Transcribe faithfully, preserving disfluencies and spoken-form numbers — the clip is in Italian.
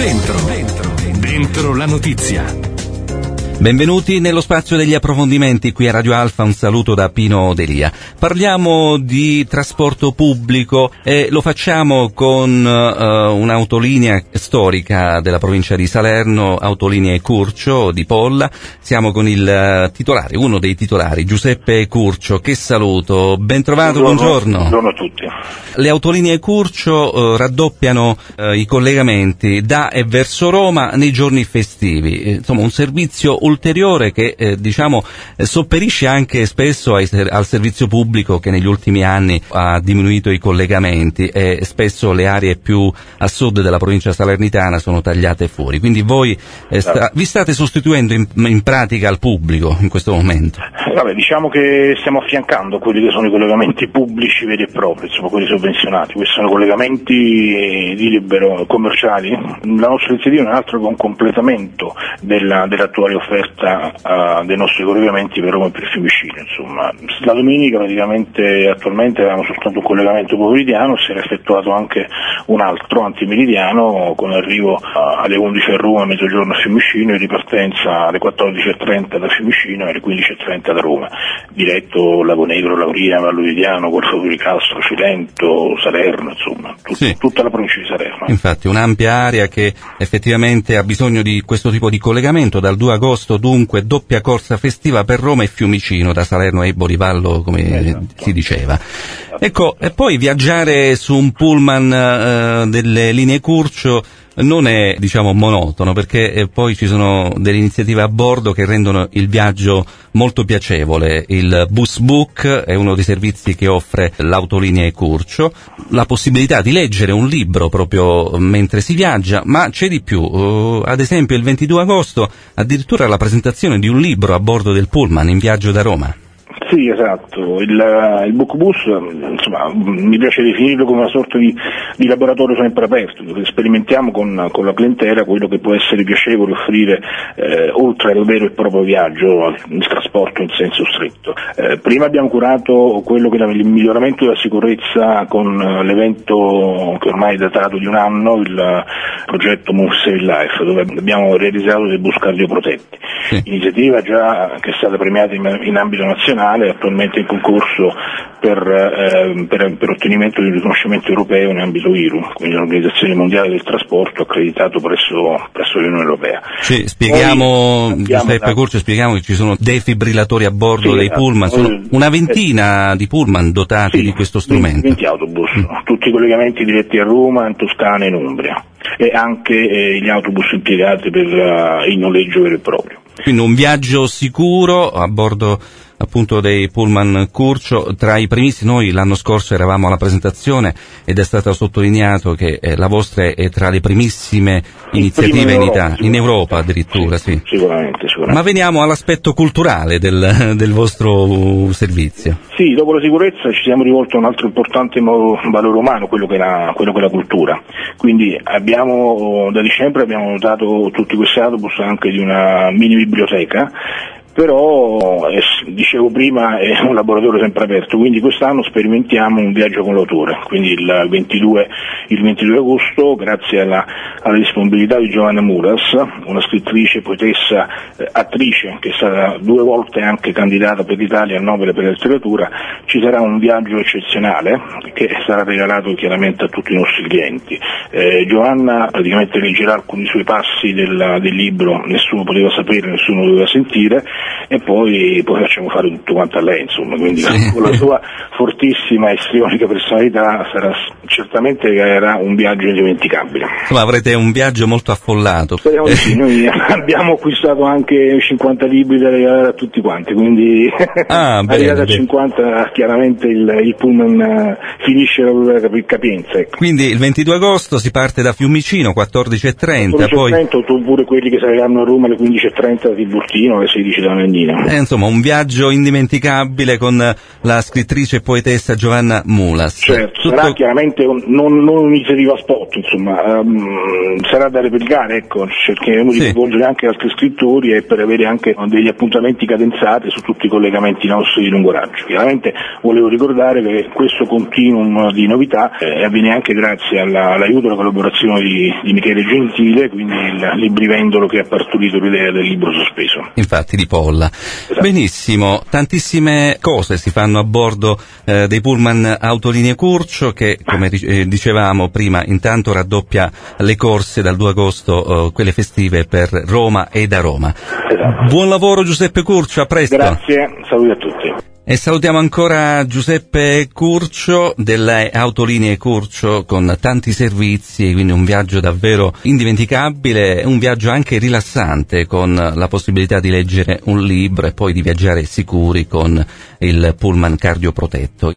Dentro, dentro, dentro la notizia. Benvenuti nello spazio degli approfondimenti qui a Radio Alfa, un saluto da Pino Delia. Parliamo di trasporto pubblico e lo facciamo con uh, un'autolinea storica della provincia di Salerno, Autolinee Curcio di Polla. Siamo con il uh, titolare, uno dei titolari, Giuseppe Curcio, che saluto. Ben trovato, buongiorno. Buongiorno a tutti. Le Autolinee Curcio uh, raddoppiano uh, i collegamenti da e verso Roma nei giorni festivi, insomma un servizio ulteriore che eh, diciamo eh, sopperisce anche spesso ai, al servizio pubblico che negli ultimi anni ha diminuito i collegamenti e spesso le aree più a sud della provincia salernitana sono tagliate fuori, quindi voi eh, sta, vi state sostituendo in, in pratica al pubblico in questo momento? Eh, vabbè, diciamo che stiamo affiancando quelli che sono i collegamenti pubblici veri e propri, insomma quelli sovvenzionati. Questi sono collegamenti di libero commerciali. La nostra iniziativa è un altro un completamento della, dell'attuale offerta uh, dei nostri collegamenti per Roma e per Fiumicino. Insomma, la domenica praticamente attualmente avevamo soltanto un collegamento pomeridiano, si era effettuato anche un altro antimeridiano con arrivo uh, alle undici a Roma, mezzogiorno a Fiumicino e ripartenza alle quattordici e trenta da Fiumicino e alle quindici e trenta da Roma, diretto Lago Negro, Laurina, Valluidiano, Corso Turicastro, Cilento, Salerno, insomma tut- sì. tutta la provincia di Salerno. Infatti un'ampia area che effettivamente ha bisogno di questo tipo di collegamento. Dal due agosto dunque doppia corsa festiva per Roma e Fiumicino, da Salerno a Borivallo come esatto. si diceva. Ecco, e poi viaggiare su un pullman uh, delle linee Curcio non è, diciamo, monotono, perché eh, poi ci sono delle iniziative a bordo che rendono il viaggio molto piacevole. Il Bus Book è uno dei servizi che offre l'Autolinee Curcio, la possibilità di leggere un libro proprio mentre si viaggia, ma c'è di più. Uh, ad esempio il ventidue agosto addirittura la presentazione di un libro a bordo del pullman in viaggio da Roma. Sì, esatto, il, il Bookbus, insomma, mi piace definirlo come una sorta di, di laboratorio sempre aperto, dove sperimentiamo con, con la clientela quello che può essere piacevole offrire eh, oltre al vero e proprio viaggio, il trasporto in senso stretto. Eh, prima abbiamo curato quello che era il miglioramento della sicurezza con l'evento che ormai è datato di un anno, il progetto Move Save Life, dove abbiamo realizzato dei bus cardioprotetti. Sì. Iniziativa già che è stata premiata in, in ambito nazionale, attualmente in concorso per, eh, per, per ottenimento di un riconoscimento europeo in ambito I R U, quindi l'Organizzazione Mondiale del Trasporto, accreditato presso, presso l'Unione Europea. Sì, spieghiamo, Giuseppe Curcio, spieghiamo che ci sono defibrillatori a bordo sì, dei pullman, sono una ventina eh, di pullman dotati sì, di questo strumento. venti autobus, mm. tutti i collegamenti diretti a Roma, in Toscana e in Umbria, e anche eh, gli autobus impiegati per uh, il noleggio vero e proprio. Quindi un viaggio sicuro a bordo appunto dei pullman Curcio. Tra i primissimi, noi l'anno scorso eravamo alla presentazione ed è stato sottolineato che eh, la vostra è tra le primissime iniziative in, in Italia, in Europa addirittura, sì, sì. Sicuramente, sicuramente. Ma veniamo all'aspetto culturale del, del vostro servizio. Sì, dopo la sicurezza ci siamo rivolti a un altro importante valore umano, quello che è la, quello che è la cultura. Quindi abbiamo, da dicembre abbiamo dotato tutti questi autobus anche di una mini biblioteca, però eh, dicevo prima è un laboratorio sempre aperto, quindi quest'anno sperimentiamo un viaggio con l'autore, quindi il ventidue, il ventidue agosto, grazie alla, alla disponibilità di Giovanna Muras, una scrittrice, poetessa, eh, attrice che è stata due volte anche candidata per l'Italia al Nobel per la letteratura, ci sarà un viaggio eccezionale che sarà regalato chiaramente a tutti i nostri clienti. Eh, Giovanna praticamente leggerà alcuni suoi passi del, del libro, nessuno poteva sapere, nessuno doveva sentire, e poi, poi facciamo fare tutto quanto a lei, insomma, quindi sì. Con la sua fortissima e strionica personalità sarà certamente era un viaggio indimenticabile. Insomma, avrete un viaggio molto affollato. Speriamo di sì, noi abbiamo acquistato anche cinquanta libri da regalare a tutti quanti, quindi ah, arrivati a cinquanta chiaramente il, il pullman uh, finisce la propria capienza. Ecco. Quindi il ventidue agosto si parte da Fiumicino, quattordici e trenta, poi... tu pure quelli che saranno a Roma alle quindici e trenta da Tiburtino, alle sedici da la Mendina. Eh, insomma, un viaggio indimenticabile con la scrittrice e poetessa Giovanna Mulas. Certo, Tutto... sarà chiaramente un, non, non un'iniziativa spot, insomma, um, sarà da replicare, ecco, cercheremo sì. di coinvolgere anche altri scrittori e per avere anche degli appuntamenti cadenzati su tutti i collegamenti nostri di lungo raggio. Chiaramente volevo ricordare che questo continuum di novità eh, avviene anche grazie alla, all'aiuto e alla collaborazione di, di Michele Gentile, quindi il librivendolo che ha partorito l'idea del libro sospeso. Infatti di Polla. Esatto. Benissimo, tantissime cose si fanno a bordo eh, dei pullman Autolinee Curcio che, come eh, dicevamo prima, intanto raddoppia le corse dal due agosto, eh, quelle festive per Roma e da Roma. Esatto. Buon lavoro Giuseppe Curcio, a presto. Grazie, saluti a tutti. E salutiamo ancora Giuseppe Curcio delle Autolinee Curcio con tanti servizi, quindi un viaggio davvero indimenticabile, un viaggio anche rilassante con la possibilità di leggere un libro e poi di viaggiare sicuri con il pullman cardioprotetto.